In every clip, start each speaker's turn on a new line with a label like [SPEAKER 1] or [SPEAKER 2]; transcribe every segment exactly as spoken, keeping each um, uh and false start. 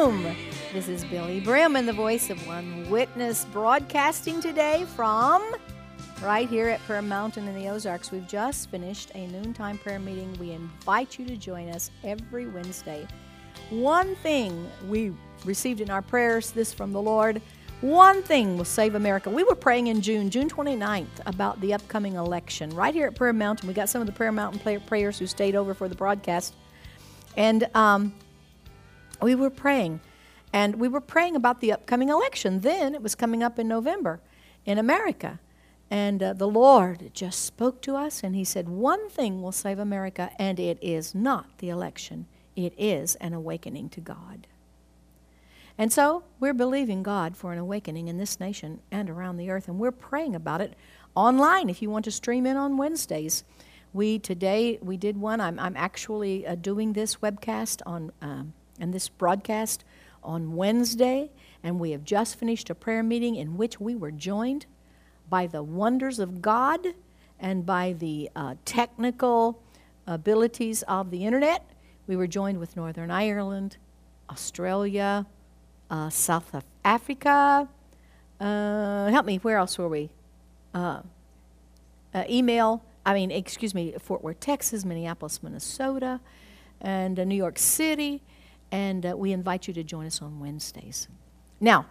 [SPEAKER 1] Shalom. This is Billy Brim, the voice of One Witness, broadcasting today from right here at Prayer Mountain in the Ozarks. We've just finished a noontime prayer meeting. We invite you to join us every Wednesday. One thing we received in our prayers, this from the Lord, one thing will save America. We were praying in June, June twenty-ninth, about the upcoming election. Right here at Prayer Mountain, we got some of the Prayer Mountain play- prayers who stayed over for the broadcast. And um, we were praying. And we were praying about the upcoming election. Then it was coming up in November in America. And uh, the Lord just spoke to us, and he said, one thing will save America, and it is not the election. It is an awakening to God. And so we're believing God for an awakening in this nation and around the earth, and we're praying about it online if you want to stream in on Wednesdays. We today, we did one. I'm, I'm actually uh, doing this webcast on um, and this broadcast on Wednesday, and we have just finished a prayer meeting in which we were joined by the wonders of God and by the uh, technical abilities of the internet. We were joined with Northern Ireland, Australia, uh, South Africa. Uh, help me, where else were we? Uh, uh, email, I mean, excuse me, Fort Worth, Texas, Minneapolis, Minnesota, and uh, New York City. And uh, we invite you to join us on Wednesdays. Now,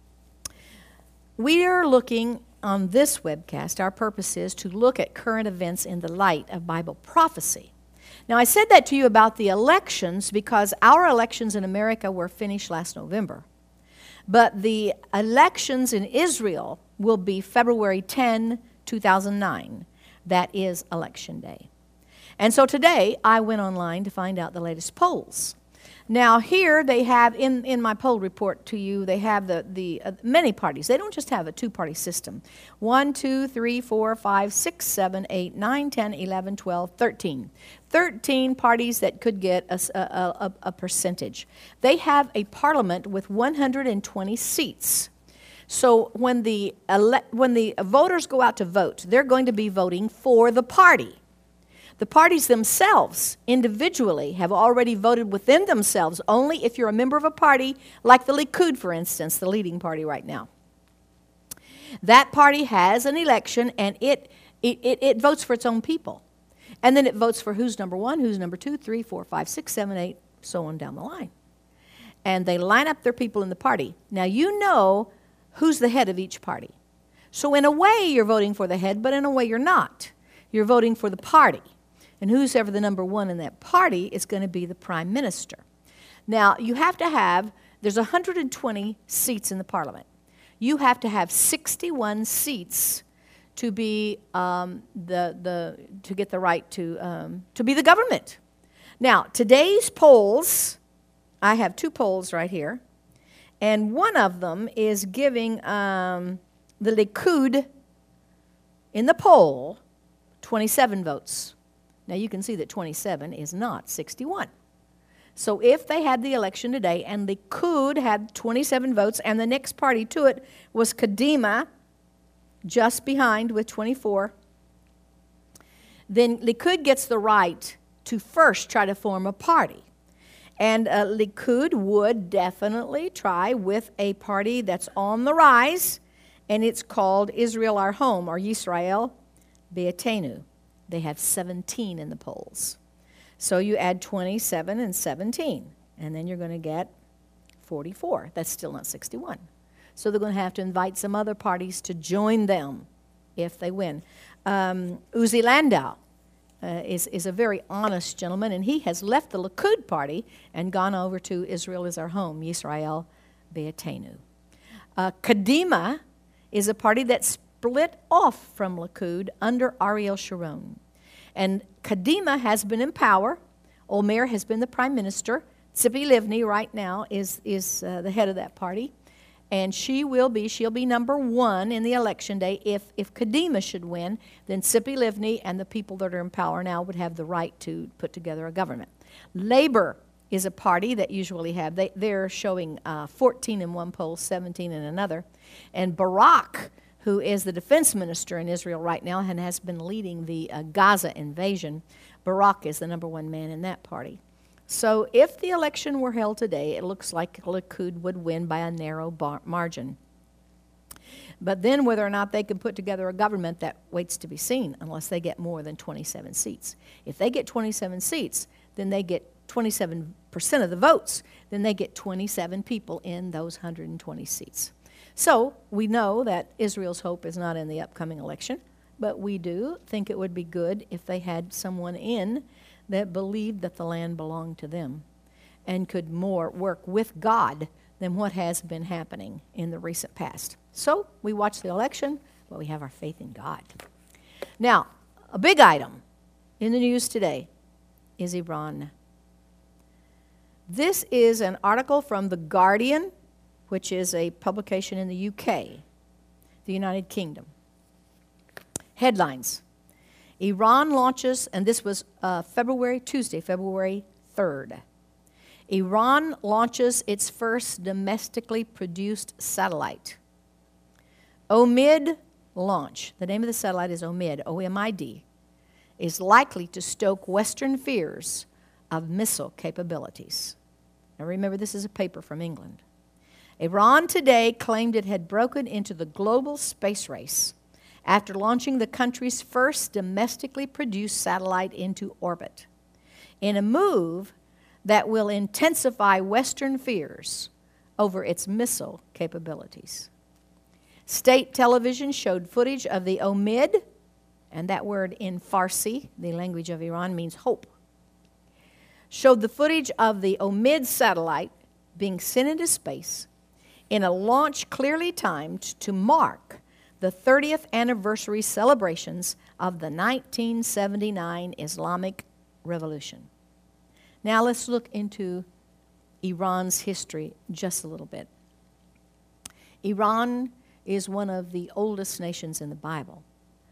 [SPEAKER 1] we are looking on this webcast, our purpose is to look at current events in the light of Bible prophecy. Now, I said that to you about the elections because our elections in America were finished last November. But the elections in Israel will be February tenth, two thousand nine. That is Election Day. And so today, I went online to find out the latest polls. Now, here they have, in, in my poll report to you, they have the, the uh, many parties. They don't just have a two-party system. one, two, three, four, five, six, seven, eight, nine, ten, eleven, twelve, thirteen. thirteen parties that could get a, a, a, a percentage. They have a parliament with one hundred twenty seats. So when the, ele- when the voters go out to vote, they're going to be voting for the party. The parties themselves, individually, have already voted within themselves, only if you're a member of a party, like the Likud, for instance, the leading party right now. That party has an election, and it, it, it, it votes for its own people. And then it votes for who's number one, who's number two, three, four, five, six, seven, eight, so on down the line. And they line up their people in the party. Now, you know who's the head of each party. So in a way, you're voting for the head, but in a way, you're not. You're voting for the party. And who's ever the number one in that party is going to be the prime minister. Now, you have to have, there's one hundred twenty seats in the parliament. You have to have sixty-one seats to be um, the the to get the right to um, to be the government. Now, today's polls, I have two polls right here, and one of them is giving um, the Likud in the poll twenty-seven votes. Now, you can see that twenty-seven is not sixty-one. So if they had the election today and Likud had twenty-seven votes and the next party to it was Kadima, just behind with twenty-four, then Likud gets the right to first try to form a party. And uh, Likud would definitely try with a party that's on the rise, and it's called Israel Our Home, or Yisrael Be'etenu. They have seventeen in the polls. So you add twenty-seven and seventeen, and then you're going to get forty-four. That's still not sixty-one. So they're going to have to invite some other parties to join them if they win. Um, Uzi Landau uh, is, is a very honest gentleman, and he has left the Likud party and gone over to Israel Is Our Home, Yisrael Be'etenu. Uh, Kadima is a party that's split off from Likud under Ariel Sharon. And Kadima has been in power. Omer has been the prime minister. Tzipi Livni right now is, is uh, the head of that party. And she will be, she'll be number one in the election day. If, if Kadima should win, then Tzipi Livni and the people that are in power now would have the right to put together a government. Labor is a party that usually have, they, they're showing uh, fourteen in one poll, seventeen in another. And Barak, who is the defense minister in Israel right now and has been leading the uh, Gaza invasion, Barak is the number one man in that party. So if the election were held today, it looks like Likud would win by a narrow bar- margin. But then whether or not they can put together a government, that waits to be seen unless they get more than twenty-seven seats. If they get twenty-seven seats, then they get twenty-seven percent of the votes. Then they get twenty-seven people in those one hundred twenty seats. So we know that Israel's hope is not in the upcoming election, but we do think it would be good if they had someone in that believed that the land belonged to them and could more work with God than what has been happening in the recent past. So we watch the election, but we have our faith in God. Now, a big item in the news today is Iran. This is an article from The Guardian, which is a publication in the U K, the United Kingdom. Headlines: Iran launches, and this was uh, February, Tuesday, February third. Iran launches its first domestically produced satellite. OMID launch, the name of the satellite is OMID, O M I D, is likely to stoke Western fears of missile capabilities. Now remember, this is a paper from England. Iran today claimed it had broken into the global space race after launching the country's first domestically produced satellite into orbit, in a move that will intensify Western fears over its missile capabilities. State television showed footage of the OMID, and that word in Farsi, the language of Iran, means hope, showed the footage of the OMID satellite being sent into space in a launch clearly timed to mark the thirtieth anniversary celebrations of the nineteen seventy-nine Islamic Revolution. Now let's look into Iran's history just a little bit. Iran is one of the oldest nations in the Bible.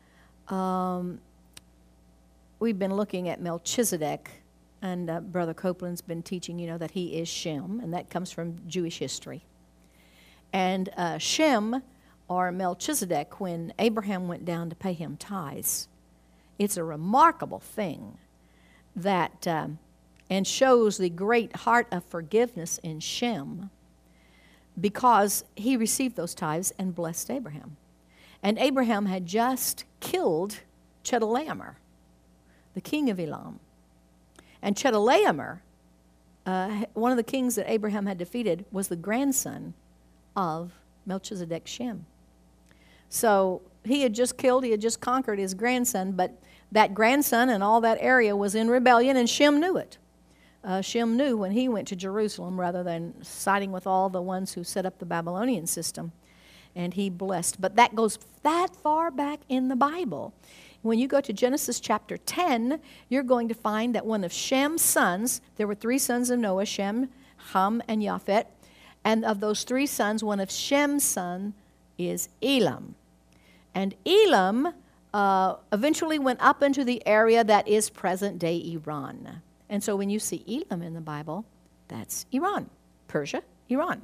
[SPEAKER 1] Um, we've been looking at Melchizedek, and uh, Brother Copeland's been teaching, you know, that he is Shem, and that comes from Jewish history. And uh, Shem, or Melchizedek, when Abraham went down to pay him tithes, it's a remarkable thing that, um, and shows the great heart of forgiveness in Shem, because he received those tithes and blessed Abraham. And Abraham had just killed Chedorlaomer, the king of Elam. And Chedorlaomer, uh, one of the kings that Abraham had defeated, was the grandson of Melchizedek Shem. So he had just killed, he had just conquered his grandson, but that grandson and all that area was in rebellion, and Shem knew it. Uh, Shem knew when he went to Jerusalem, rather than siding with all the ones who set up the Babylonian system, and he blessed. But that goes that far back in the Bible. When you go to Genesis chapter ten, you're going to find that one of Shem's sons, there were three sons of Noah, Shem, Ham, and Japhet, and of those three sons, one of Shem's sons is Elam. And Elam uh, eventually went up into the area that is present-day Iran. And so when you see Elam in the Bible, that's Iran, Persia, Iran.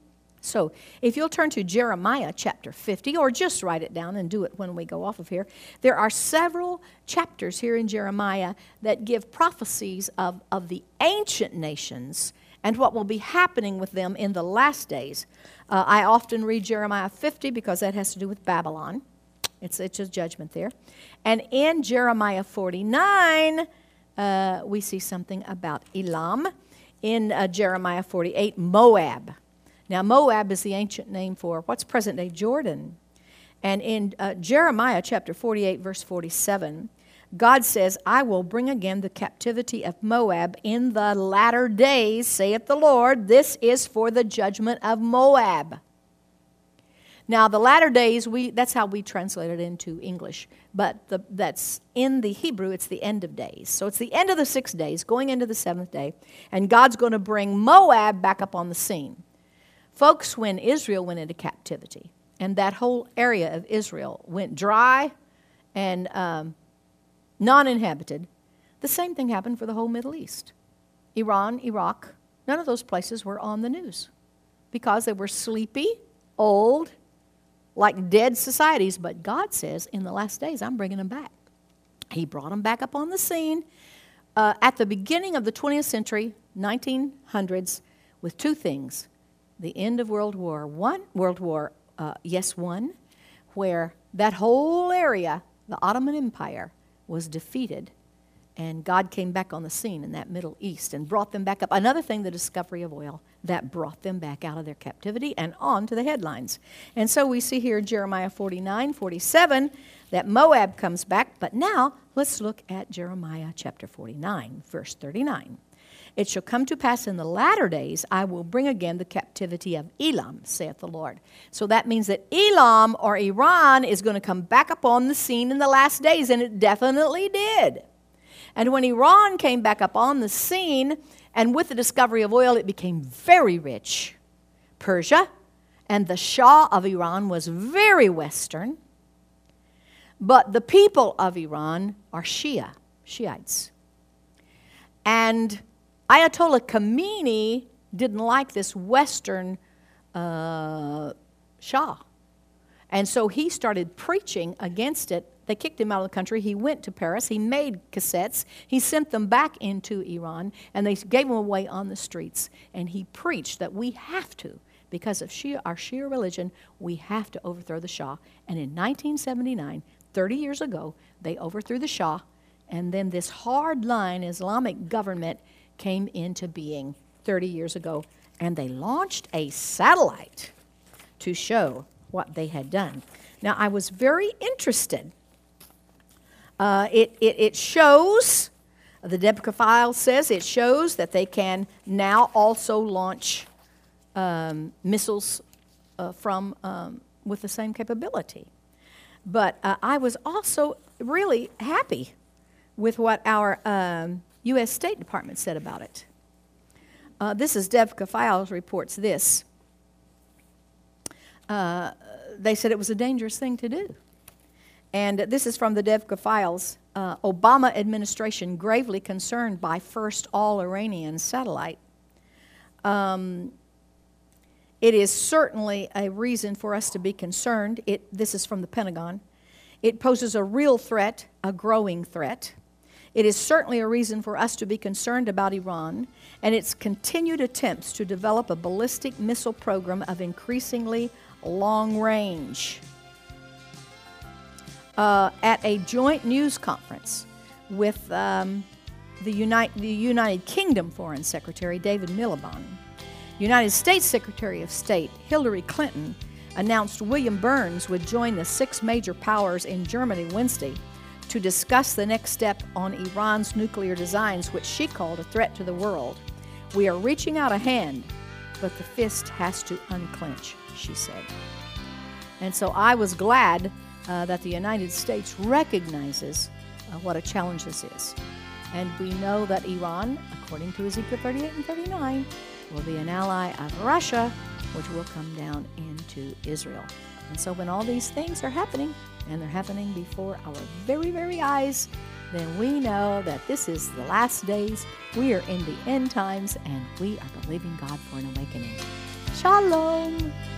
[SPEAKER 1] So if you'll turn to Jeremiah chapter fifty, or just write it down and do it when we go off of here, there are several chapters here in Jeremiah that give prophecies of, of the ancient nations and what will be happening with them in the last days. Uh, I often read Jeremiah fifty because that has to do with Babylon. It's, it's a judgment there. And in Jeremiah forty-nine, uh, we see something about Elam. In uh, Jeremiah forty-eight, Moab. Now, Moab is the ancient name for what's present-day Jordan. And in uh, Jeremiah chapter forty-eight, verse forty-seven, God says, I will bring again the captivity of Moab in the latter days, saith the Lord. This is for the judgment of Moab. Now, the latter days, we that's how we translate it into English. But the, that's in the Hebrew, it's the end of days. So it's the end of the six days, going into the seventh day. And God's going to bring Moab back up on the scene. Folks, when Israel went into captivity, and that whole area of Israel went dry and um, non-inhabited, the same thing happened for the whole Middle East. Iran, Iraq, none of those places were on the news because they were sleepy, old, like dead societies. But God says, in the last days, I'm bringing them back. He brought them back up on the scene uh, at the beginning of the twentieth century, nineteen hundreds, with two things. The end of World War One, World War, uh, yes, one, where that whole area, the Ottoman Empire, was defeated, and God came back on the scene in that Middle East and brought them back up. Another thing, the discovery of oil, that brought them back out of their captivity and on to the headlines. And so we see here in Jeremiah forty-nine, forty-seven, that Moab comes back. But now let's look at Jeremiah chapter forty-nine, verse thirty-nine. It shall come to pass in the latter days, I will bring again the captivity of Elam, saith the Lord. So that means that Elam or Iran is going to come back up on the scene in the last days, and it definitely did. And when Iran came back up on the scene, and with the discovery of oil, it became very rich. Persia and the Shah of Iran was very Western. But the people of Iran are Shia, Shiites. And Ayatollah Khomeini didn't like this Western uh, Shah. And so he started preaching against it. They kicked him out of the country. He went to Paris. He made cassettes. He sent them back into Iran, and they gave them away on the streets. And he preached that we have to, because of Shia, our Shia religion, we have to overthrow the Shah. And in nineteen seventy-nine, thirty years ago, they overthrew the Shah, and then this hard-line Islamic government came into being thirty years ago, and they launched a satellite to show what they had done. Now, I was very interested. Uh, it, it, it shows, the Debka file says, it shows that they can now also launch um, missiles uh, from um, with the same capability. But uh, I was also really happy with what our um, U S State Department said about it. Uh, this is Debka Files reports this. Uh, they said it was a dangerous thing to do. And this is from the Debka Files. Uh, Obama administration gravely concerned by first all-Iranian satellite. Um, it is certainly a reason for us to be concerned. It, this is from the Pentagon. It poses a real threat, a growing threat. It is certainly a reason for us to be concerned about Iran and its continued attempts to develop a ballistic missile program of increasingly long range. Uh, at a joint news conference with um, the, United, the United Kingdom Foreign Secretary David Miliband, United States Secretary of State Hillary Clinton announced William Burns would join the six major powers in Germany Wednesday to discuss the next step on Iran's nuclear designs, which she called a threat to the world. We are reaching out a hand, but the fist has to unclench, she said. And so I was glad uh, that the United States recognizes uh, what a challenge this is. And we know that Iran, according to Ezekiel thirty-eight and thirty-nine, will be an ally of Russia, which will come down into Israel. And so when all these things are happening, and they're happening before our very, very eyes, then we know that this is the last days. We are in the end times, and we are believing God for an awakening. Shalom.